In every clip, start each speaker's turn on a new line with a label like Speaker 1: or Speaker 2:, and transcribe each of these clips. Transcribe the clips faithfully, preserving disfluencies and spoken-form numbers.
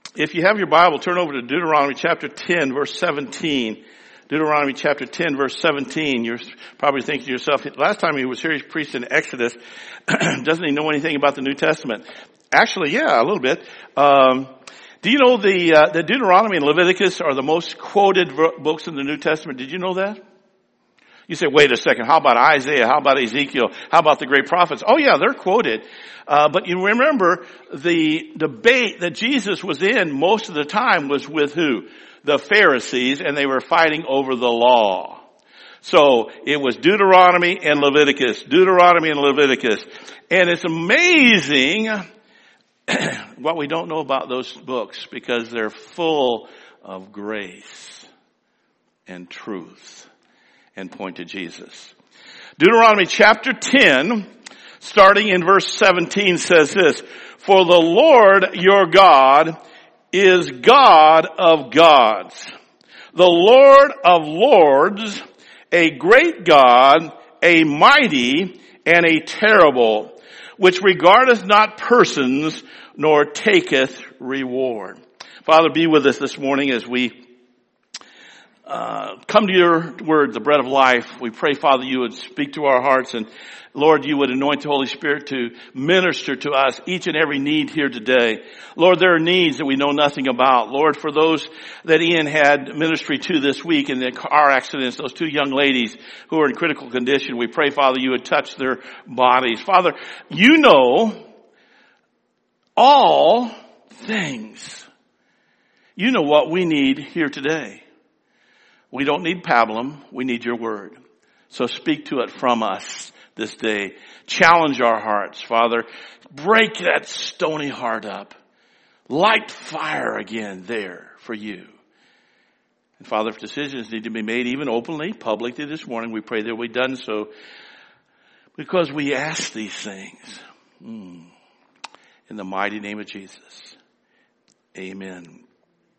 Speaker 1: If you have your Bible, turn over to Deuteronomy chapter ten, verse seventeen. Deuteronomy chapter ten, verse seventeen. You're probably thinking to yourself, last time he was here, he preached in Exodus. Doesn't he know anything about the New Testament? Actually, yeah, a little bit. Um, do you know the, uh, the Deuteronomy and Leviticus are the most quoted books in the New Testament? Did you know that? You say, wait a second, how about Isaiah? How about Ezekiel? How about the great prophets? Oh yeah, they're quoted. Uh, but you remember the debate that Jesus was in most of the time was with who? The Pharisees, and they were fighting over the law. So it was Deuteronomy and Leviticus, Deuteronomy and Leviticus. And it's amazing what we don't know about those books because they're full of grace and truth and point to Jesus. Deuteronomy chapter ten, starting in verse seventeen, says this, "For the Lord your God is God of gods, the Lord of lords, a great God, a mighty and a terrible, which regardeth not persons, nor taketh reward." Father, be with us this morning as we uh, come to your word, the bread of life. We pray, Father, you would speak to our hearts, and Lord, you would anoint the Holy Spirit to minister to us each and every need here today. Lord, there are needs that we know nothing about. Lord, for those that Ian had ministry to this week in the car accidents, those two young ladies who are in critical condition, we pray, Father, you would touch their bodies. Father, you know all things. You know what we need here today. We don't need pablum. We need your word. So speak to it from us this day. Challenge our hearts, Father. Break that stony heart up. Light fire again there for you. And Father, if decisions need to be made even openly, publicly this morning, we pray that we've done so because we ask these things. Mm. In the mighty name of Jesus. Amen.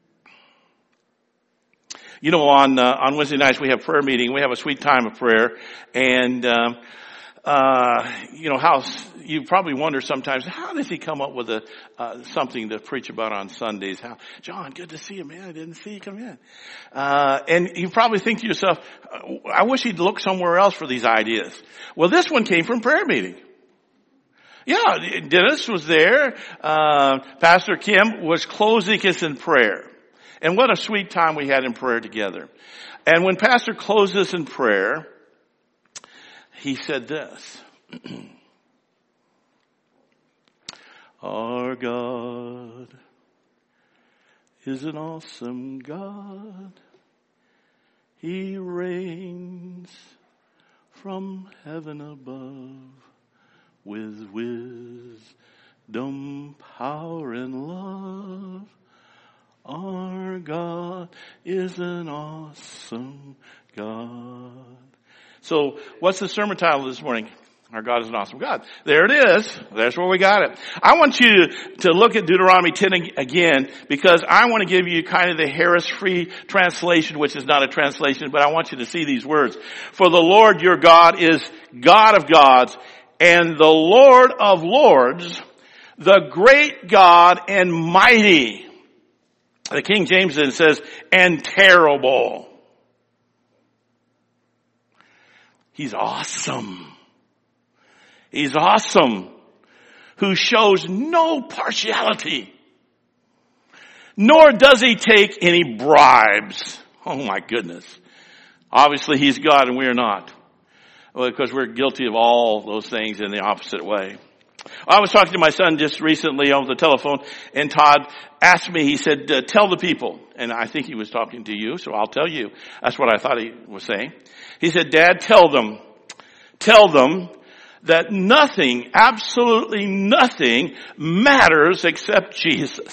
Speaker 1: You know, on uh, on Wednesday nights we have prayer meeting. We have a sweet time of prayer, and um, uh, you know how you probably wonder sometimes, how does he come up with a uh, something to preach about on Sundays? How, John, good to see you, man. I didn't see you come in. Uh, and you probably think to yourself, I wish he'd look somewhere else for these ideas. Well, this one came from prayer meeting. Yeah, Dennis was there. Uh, Pastor Kim was closing us in prayer. And what a sweet time we had in prayer together. And when Pastor closed us in prayer, he said this. Our God is an awesome God. He reigns from heaven above with wisdom, power, and love. Our God is an awesome God. So, what's the sermon title this morning? Our God is an awesome God. There it is. That's where we got it. I want you to, to look at Deuteronomy ten again because I want to give you kind of the Harris-free translation, which is not a translation, but I want you to see these words. For the Lord your God is God of gods and the Lord of lords, the great God and mighty. The King James then says, and terrible. He's awesome. He's awesome. Who shows no partiality. Nor does he take any bribes. Oh my goodness. Obviously he's God and we are not. Well, because we're guilty of all those things in the opposite way. I was talking to my son just recently on the telephone, and Todd asked me, he said, uh, tell the people. And I think he was talking to you, so I'll tell you. That's what I thought he was saying. He said, Dad, tell them, tell them that nothing, absolutely nothing matters except Jesus.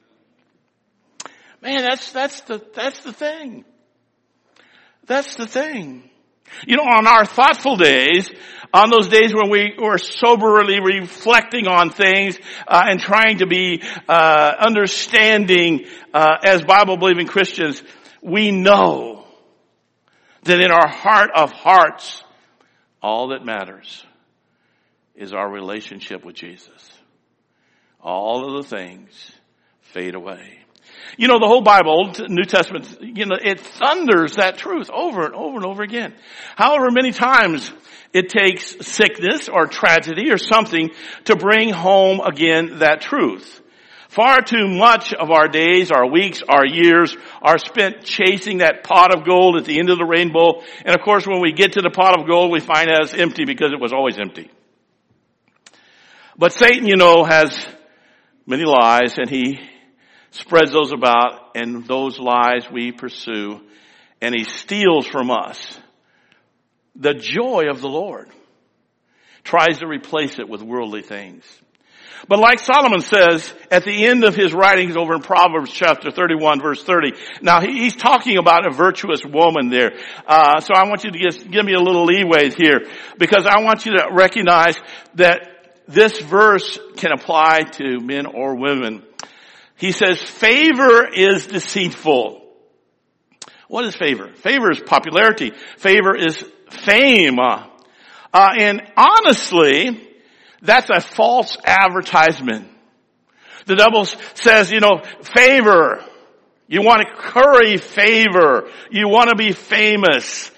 Speaker 1: Man, that's, that's the, that's the thing. That's the thing. You know, on our thoughtful days, on those days when we were soberly reflecting on things uh, and trying to be uh, understanding uh, as Bible-believing Christians, we know that in our heart of hearts, all that matters is our relationship with Jesus. All of the things fade away. You know, the whole Bible, Old New Testament, you know, it thunders that truth over and over and over again. However many times it takes sickness or tragedy or something to bring home again that truth. Far too much of our days, our weeks, our years are spent chasing that pot of gold at the end of the rainbow. And of course, when we get to the pot of gold, we find it as empty because it was always empty. But Satan, you know, has many lies, and he spreads those about, and those lies we pursue, and he steals from us the joy of the Lord. Tries to replace it with worldly things. But like Solomon says at the end of his writings over in Proverbs chapter thirty-one verse thirty, now he's talking about a virtuous woman there. Uh, so I want you to give, give me a little leeway here, because I want you to recognize that this verse can apply to men or women. He says, favor is deceitful. What is favor? Favor is popularity. Favor is fame. Uh, and honestly, that's a false advertisement. The devil says, you know, favor. You want to curry favor. You want to be famous.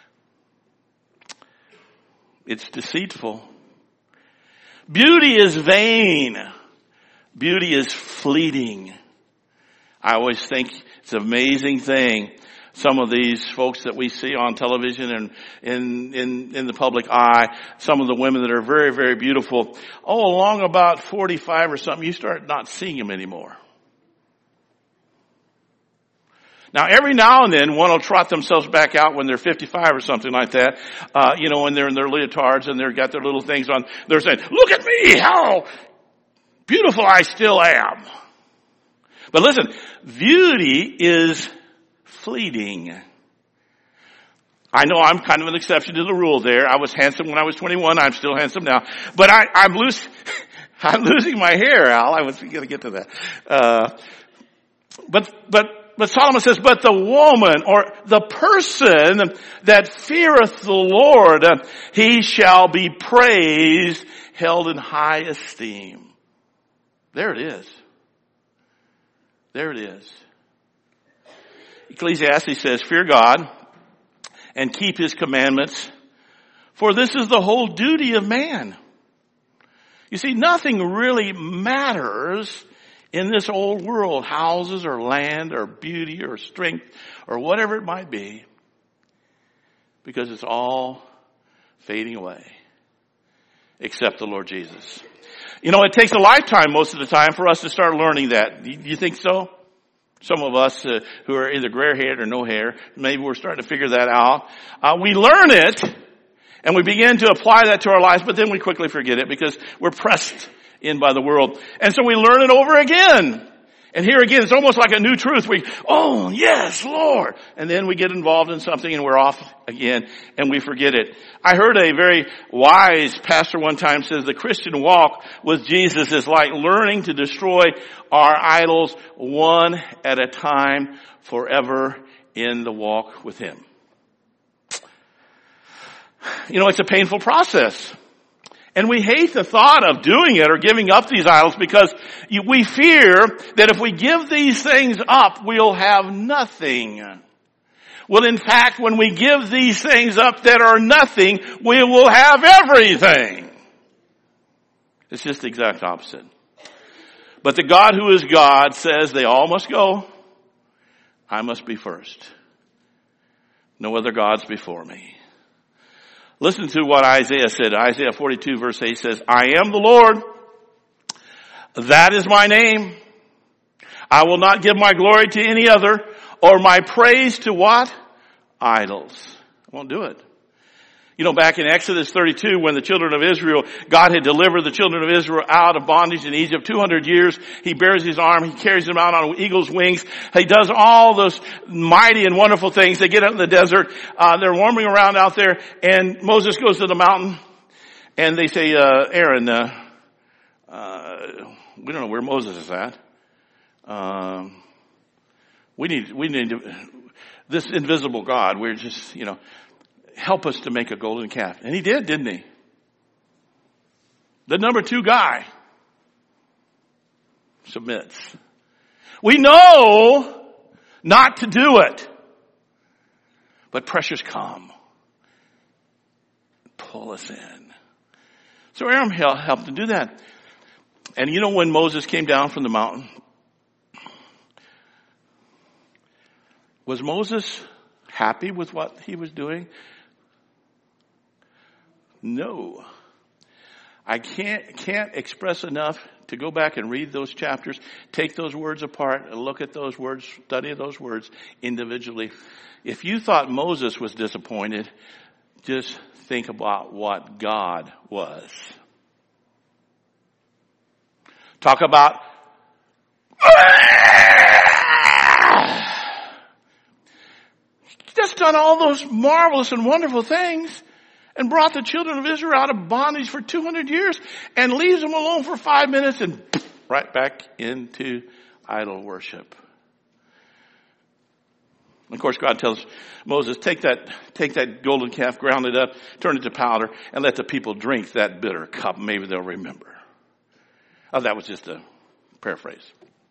Speaker 1: It's deceitful. Beauty is vain. Beauty is fleeting. I always think it's an amazing thing. Some of these folks that we see on television and in, in, in the public eye, some of the women that are very, very beautiful. Oh, along about forty-five or something, you start not seeing them anymore. Now, every now and then, one will trot themselves back out when they're fifty-five or something like that. Uh, you know, when they're in their leotards and they've got their little things on. They're saying, look at me, how beautiful I still am. But listen, beauty is fleeting. I know I'm kind of an exception to the rule there. I was handsome when I was twenty-one. I'm still handsome now. But I, I'm losing, I'm losing my hair, Al. I was going to get to that. Uh, but, but, but Solomon says, but the woman or the person that feareth the Lord, he shall be praised, held in high esteem. There it is. There it is. Ecclesiastes says, fear God and keep his commandments, for this is the whole duty of man. You see, nothing really matters in this old world, houses or land or beauty or strength or whatever it might be, because it's all fading away except the Lord Jesus. You know, it takes a lifetime most of the time for us to start learning that. Do you think so? Some of us uh, who are either gray-haired or no hair, maybe we're starting to figure that out. Uh, we learn it, and we begin to apply that to our lives, but then we quickly forget it because we're pressed in by the world. And so we learn it over again. And here again, it's almost like a new truth. We, oh, yes, Lord. And then we get involved in something and we're off again and we forget it. I heard a very wise pastor one time says the Christian walk with Jesus is like learning to destroy our idols one at a time, forever in the walk with Him. You know, it's a painful process. And we hate the thought of doing it or giving up these idols because we fear that if we give these things up, we'll have nothing. Well, in fact, when we give these things up that are nothing, we will have everything. It's just the exact opposite. But the God who is God says they all must go. I must be first. No other gods before me. Listen to what Isaiah said. Isaiah forty-two verse eight says, I am the Lord. That is my name. I will not give my glory to any other or my praise to what? Idols. I won't do it. You know, back in Exodus thirty-two, when the children of Israel, God had delivered the children of Israel out of bondage in Egypt, two hundred years, He bears His arm, He carries them out on eagle's wings. He does all those mighty and wonderful things. They get out in the desert, uh, they're warming around out there, and Moses goes to the mountain, and they say, uh, Aaron, uh, uh, we don't know where Moses is at. Um, we need, we need to, this invisible God, we're just, you know, help us to make a golden calf. And he did, didn't he? The number two guy submits. We know not to do it. But pressures come. Pull us in. So Aaron helped to do that. And you know when Moses came down from the mountain? Was Moses happy with what he was doing? No. I can't, can't express enough to go back and read those chapters, take those words apart and look at those words, study those words individually. If you thought Moses was disappointed, just think about what God was. Talk about just done all those marvelous and wonderful things and brought the children of Israel out of bondage for two hundred years and leaves them alone for five minutes and right back into idol worship. Of course, God tells Moses, take that, take that golden calf, ground it up, turn it to powder, and let the people drink that bitter cup. Maybe they'll remember. Oh, that was just a paraphrase.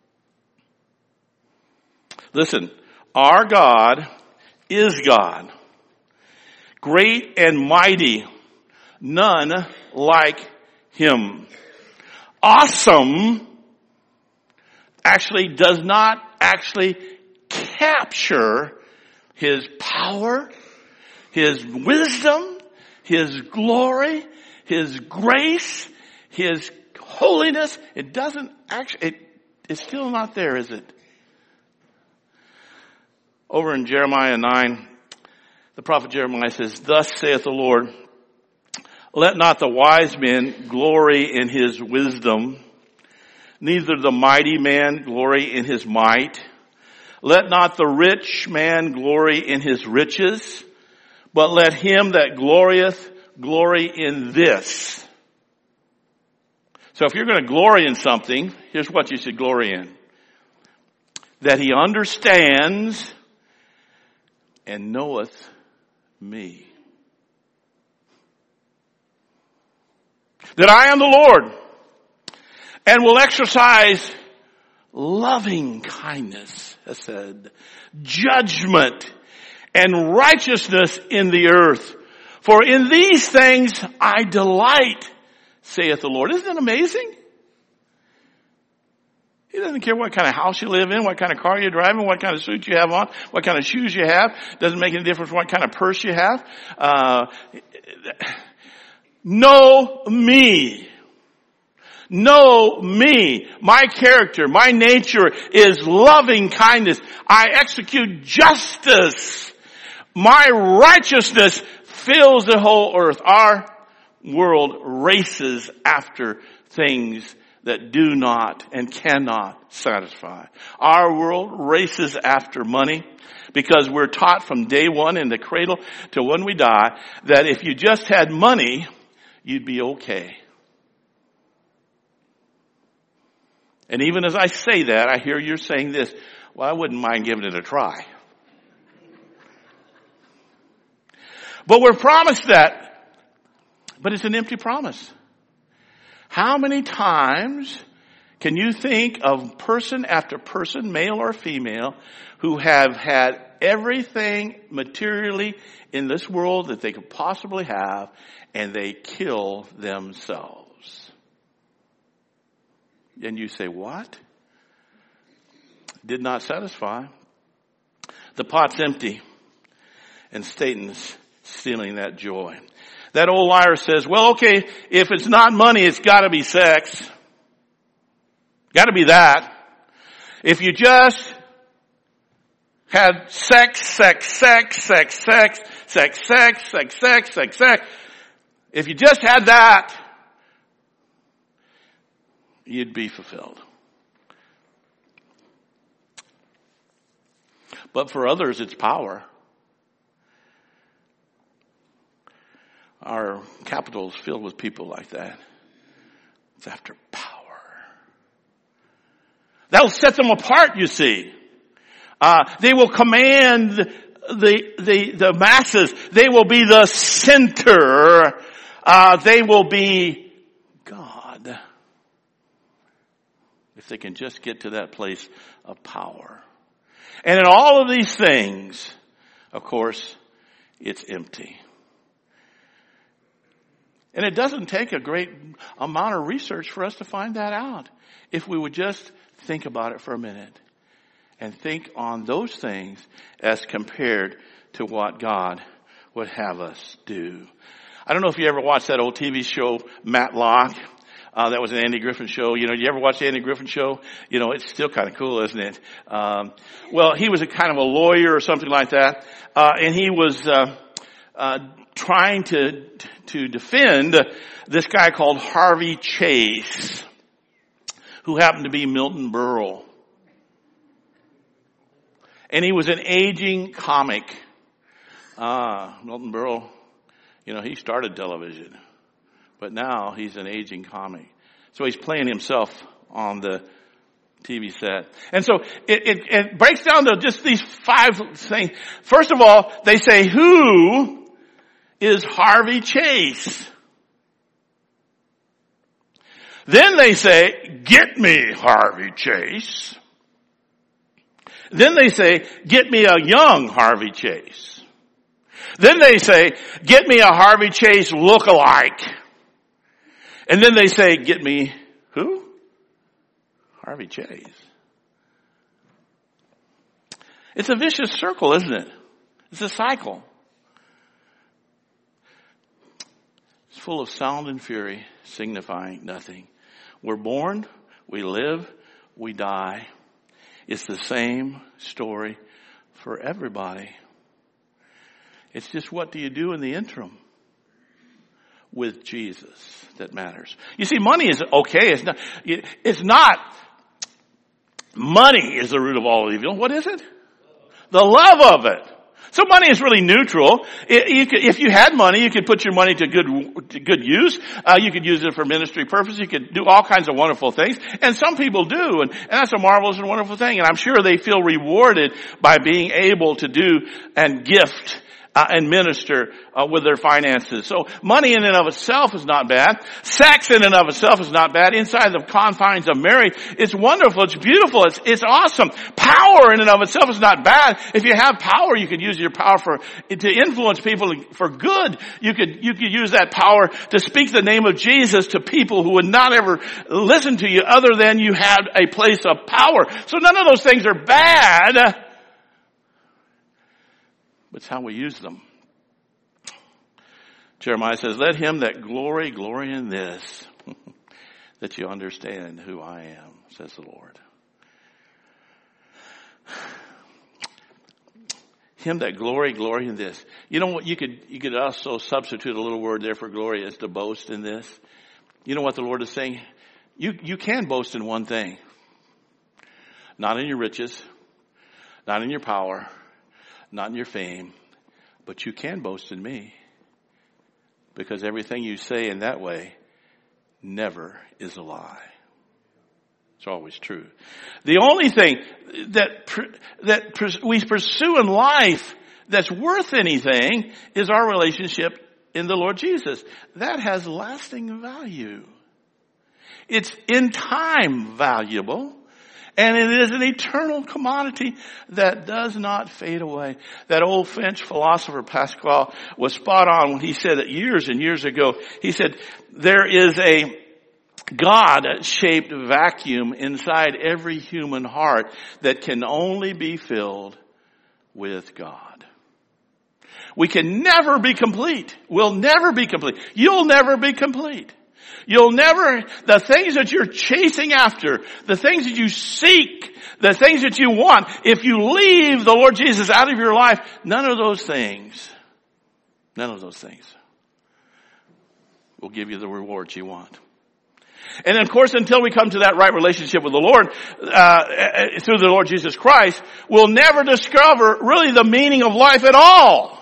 Speaker 1: Listen, our God is God. Great and mighty. None like him. Awesome actually does not actually capture his power, his wisdom, his glory, his grace, his holiness. It doesn't actually, it, it's still not there, is it? Over in Jeremiah nine, the prophet Jeremiah says, thus saith the Lord, let not the wise man glory in his wisdom, neither the mighty man glory in his might. Let not the rich man glory in his riches, but let him that glorieth glory in this. So if you're going to glory in something, here's what you should glory in. That he understands and knoweth me. That I am the Lord and will exercise loving kindness, has said, judgment and righteousness in the earth. For in these things I delight, saith the Lord. Isn't it amazing? He doesn't care what kind of house you live in, what kind of car you're driving, what kind of suit you have on, what kind of shoes you have. Doesn't make any difference what kind of purse you have. Uh, know me. Know me. My character, my nature is loving kindness. I execute justice. My righteousness fills the whole earth. Our world races after things that do not and cannot satisfy. Our world races after money because we're taught from day one in the cradle to when we die that if you just had money, you'd be okay. And even as I say that, I hear you're saying this, well, I wouldn't mind giving it a try. But we're promised that, but it's an empty promise. How many times can you think of person after person, male or female, who have had everything materially in this world that they could possibly have, and they kill themselves? And you say, what? Did not satisfy. The pot's empty, and Satan's stealing that joy. That old liar says, well, okay, if it's not money, it's gotta be sex. Gotta be that. If you just had sex, sex, sex, sex, sex, sex, sex, sex, sex, sex, sex, if you just had that, you'd be fulfilled. But for others, it's power. Our capital is filled with people like that. It's after power. That'll set them apart, you see. Uh, they will command the, the, the masses. They will be the center. Uh, they will be God. if they can just get to that place of power. And in all of these things, of course, it's empty. And it doesn't take a great amount of research for us to find that out. If we would just think about it for a minute and think on those things as compared to what God would have us do. I don't know if you ever watched that old T V show, Matlock. Uh, that was an Andy Griffin show. You know, you ever watch the Andy Griffin show? You know, it's still kind of cool, isn't it? Um, well, he was a kind of a lawyer or something like that. Uh, and he was, uh, uh, trying to, to defend this guy called Harvey Chase, who happened to be Milton Berle. And he was an aging comic. Ah, Milton Berle, you know, he started television. But now he's an aging comic. So he's playing himself on the T V set. And so it, it, it breaks down to just these five things. First of all, they say, who is Harvey Chase? Then they say, get me Harvey Chase. Then they say, get me a young Harvey Chase. Then they say, get me a Harvey Chase look-alike. And then they say, get me who? Harvey Chase. It's a vicious circle, isn't it? It's a cycle. It's full of sound and fury, signifying nothing. We're born, we live, we die. It's the same story for everybody. It's just, what do you do in the interim with Jesus that matters? You see, money is okay. It's not, it's not, money is the root of all evil. What is it? The love of it. So money is really neutral. It, you could, if you had money, you could put your money to good, to good use. Uh, you could use it for ministry purposes. You could do all kinds of wonderful things. And some people do. And, and that's a marvelous and wonderful thing. And I'm sure they feel rewarded by being able to do and gift Uh, and minister uh, with their finances. So money in and of itself is not bad. Sex in and of itself is not bad. Inside the confines of marriage, it's wonderful. It's beautiful. It's, it's awesome. Power in and of itself is not bad. If you have power, you could use your power for to influence people for good. You could you could use that power to speak the name of Jesus to people who would not ever listen to you other than you had a place of power. So none of those things are bad. But it's how we use them. Jeremiah says, let him that glory, glory in this, that you understand who I am, says the Lord. Him that glory, glory in this. You know what? You could, you could also substitute a little word there for glory as to boast in this. You know what the Lord is saying? You, you can boast in one thing. Not in your riches, not in your power, not in your fame, but you can boast in me. Because everything you say in that way never is a lie. It's always true. The only thing that that we pursue in life that's worth anything is our relationship in the Lord Jesus. That has lasting value. It's in time valuable. And it is an eternal commodity that does not fade away. That old French philosopher Pascal was spot on when he said that years and years ago. He said, there is a God-shaped vacuum inside every human heart that can only be filled with God. We can never be complete. We'll never be complete. You'll never be complete. You'll never, the things that you're chasing after, the things that you seek, the things that you want, if you leave the Lord Jesus out of your life, none of those things, none of those things will give you the rewards you want. And of course, until we come to that right relationship with the Lord, uh, through the Lord Jesus Christ, we'll never discover really the meaning of life at all.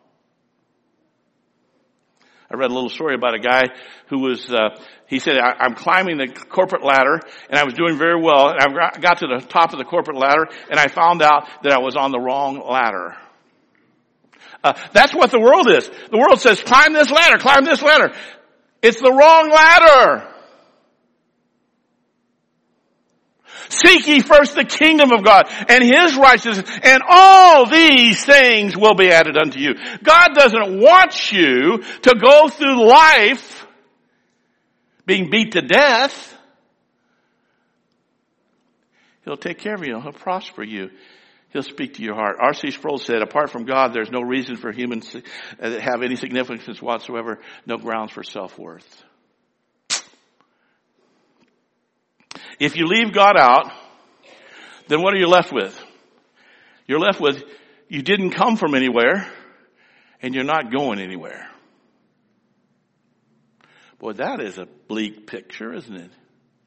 Speaker 1: I read a little story about a guy who was, uh, he said, I, I'm climbing the corporate ladder and I was doing very well. And I got to the top of the corporate ladder and I found out that I was on the wrong ladder. Uh, that's what the world is. The world says, climb this ladder, climb this ladder. It's the wrong ladder. Seek ye first the kingdom of God and His righteousness, and all these things will be added unto you. God doesn't want you to go through life being beat to death. He'll take care of you. He'll prosper you. He'll speak to your heart. R C Sproul said, apart from God, there's no reason for humans to have any significance whatsoever, no grounds for self-worth. If you leave God out, then what are you left with? You're left with, you didn't come from anywhere, and you're not going anywhere. Boy, that is a bleak picture, isn't it?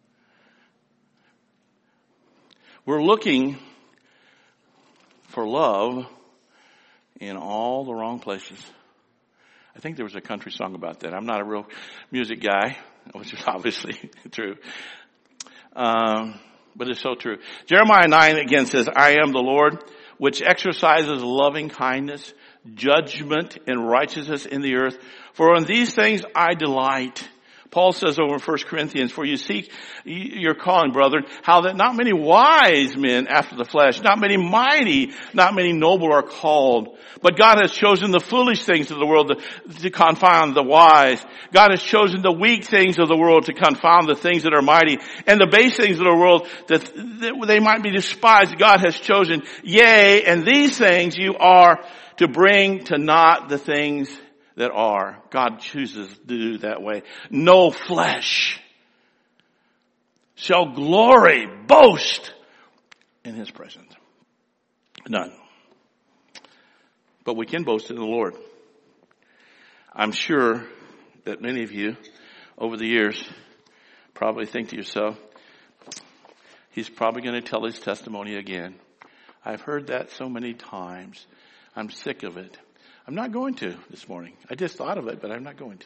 Speaker 1: We're looking for love in all the wrong places. I think there was a country song about that. I'm not a real music guy, which is obviously true. Um, but it's so true. Jeremiah nine again says, I am the Lord, which exercises loving kindness, judgment, and righteousness in the earth. For in these things I delight. Paul says over in First Corinthians, for you seek your calling, brethren, how that not many wise men after the flesh, not many mighty, not many noble are called. But God has chosen the foolish things of the world to, to confound the wise. God has chosen the weak things of the world to confound the things that are mighty. And the base things of the world that, that they might be despised. God has chosen, yea, and these things you are to bring to naught the things that are. God chooses to do that way. No flesh shall glory, boast in His presence. None. But we can boast in the Lord. I'm sure that many of you over the years probably think to yourself, he's probably going to tell his testimony again. I've heard that so many times. I'm sick of it. I'm not going to this morning. I just thought of it, but I'm not going to.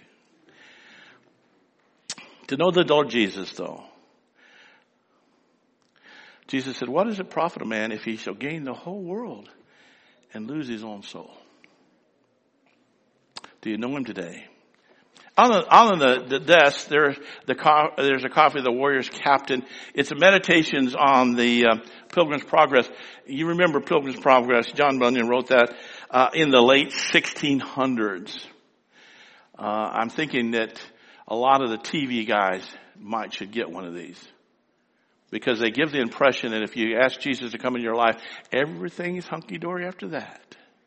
Speaker 1: To know the Lord Jesus, though. Jesus said, what does it profit a man if he shall gain the whole world and lose his own soul? Do you know Him today? On the, on the, the desk, there, the, there's a copy of the Warrior's Captain. It's a meditations on the uh, Pilgrim's Progress. You remember Pilgrim's Progress. John Bunyan wrote that uh, in the late sixteen hundreds. Uh, I'm thinking that a lot of the T V guys might should get one of these. Because they give the impression that if you ask Jesus to come in your life, everything is hunky-dory after that.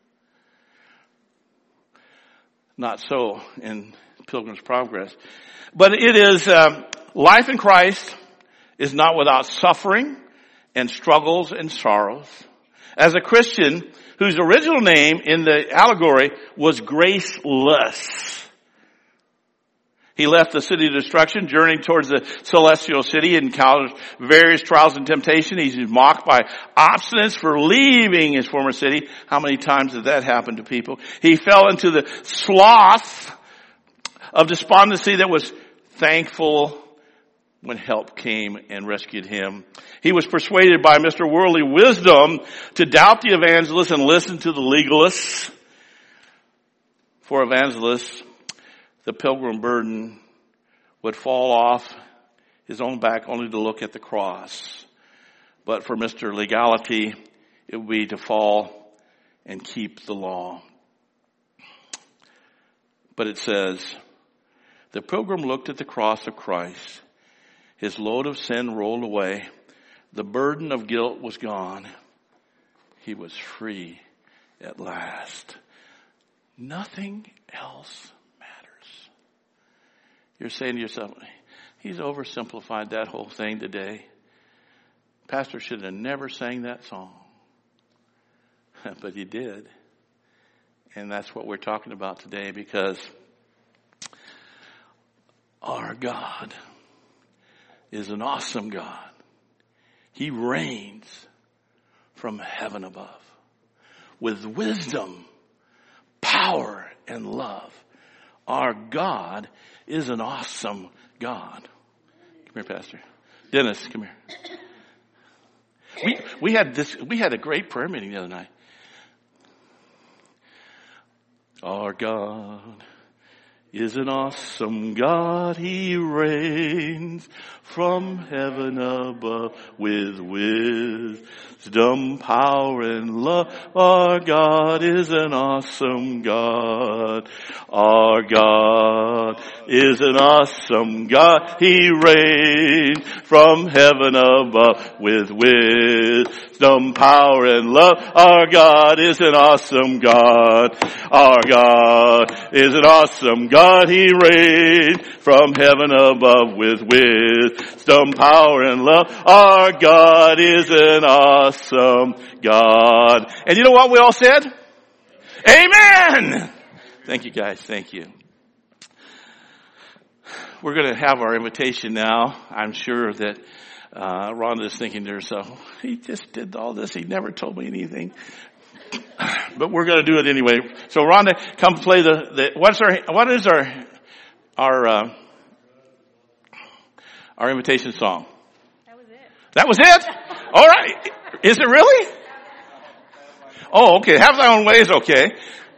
Speaker 1: Not so in Pilgrim's Progress. But it is, uh, life in Christ is not without suffering and struggles and sorrows. As a Christian whose original name in the allegory was Graceless. He left the city of destruction, journeyed towards the celestial city, encounters various trials and temptation. He's mocked by obstinance for leaving his former city. How many times did that happen to people? He fell into the sloth of despondency that was thankful when help came and rescued him. He was persuaded by Mister Worldly Wisdom to doubt the evangelists and listen to the legalists. For evangelists, the pilgrim burden would fall off his own back only to look at the cross. But for Mister Legality, it would be to fall and keep the law. But it says, the pilgrim looked at the cross of Christ. His load of sin rolled away. The burden of guilt was gone. He was free at last. Nothing else matters. You're saying to yourself, he's oversimplified that whole thing today. Pastor should have never sang that song. But he did. And that's what we're talking about today, because our God is an awesome God. He reigns from heaven above with wisdom, power, and love. Our God is an awesome God. Come here, Pastor. Dennis, come here. We we had this we had a great prayer meeting the other night. Our God is an awesome God. He reigns from heaven above with wisdom, power, and love. Our God is an awesome God. Our God is an awesome God. He reigns from heaven above with wisdom, power, and love. Our God is an awesome God. Our God is an awesome God. He reigns from heaven above with wisdom, power, and love. Our God is an awesome God. And you know what we all said? Amen! Thank you guys. Thank you. We're going to have our invitation now. I'm sure that uh, Rhonda's thinking to herself, he just did all this. He never told me anything. But we're going to do it anyway. So Rhonda, come play the, the what's our, what is our, our, uh, our invitation song?
Speaker 2: That was it.
Speaker 1: That was it? All right. Is it really? Oh, okay. Have thy own ways. Okay.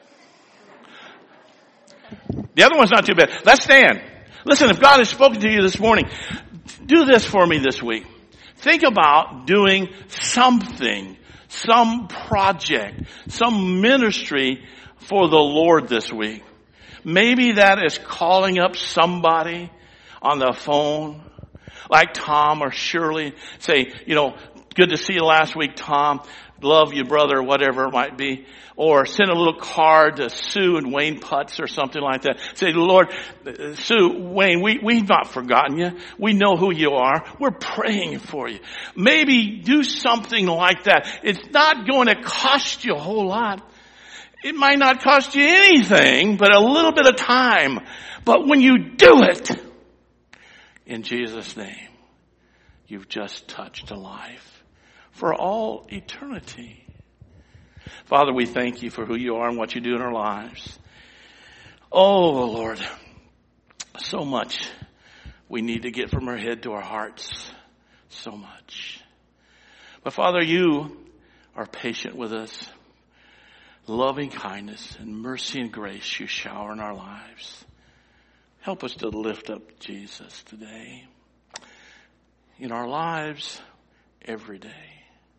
Speaker 1: The other one's not too bad. Let's stand. Listen, if God has spoken to you this morning, do this for me this week. Think about doing something, some project, some ministry for the Lord this week. Maybe that is calling up somebody on the phone, like Tom or Shirley. Say, you know, good to see you last week, Tom. Love you, brother, whatever it might be. Or send a little card to Sue and Wayne Putz or something like that. Say, Lord, Sue, Wayne, we, we've not forgotten you. We know who you are. We're praying for you. Maybe do something like that. It's not going to cost you a whole lot. It might not cost you anything, but a little bit of time. But when you do it, in Jesus' name, you've just touched a life for all eternity. Father, we thank you for who you are and what you do in our lives. Oh, Lord, so much we need to get from our head to our hearts. So much. But Father, you are patient with us. Loving kindness and mercy and grace you shower in our lives. Help us to lift up Jesus today in our lives every day.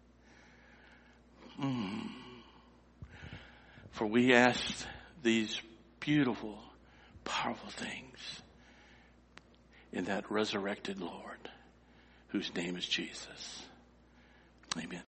Speaker 1: Mm. For we ask these beautiful, powerful things in that resurrected Lord, whose name is Jesus. Amen.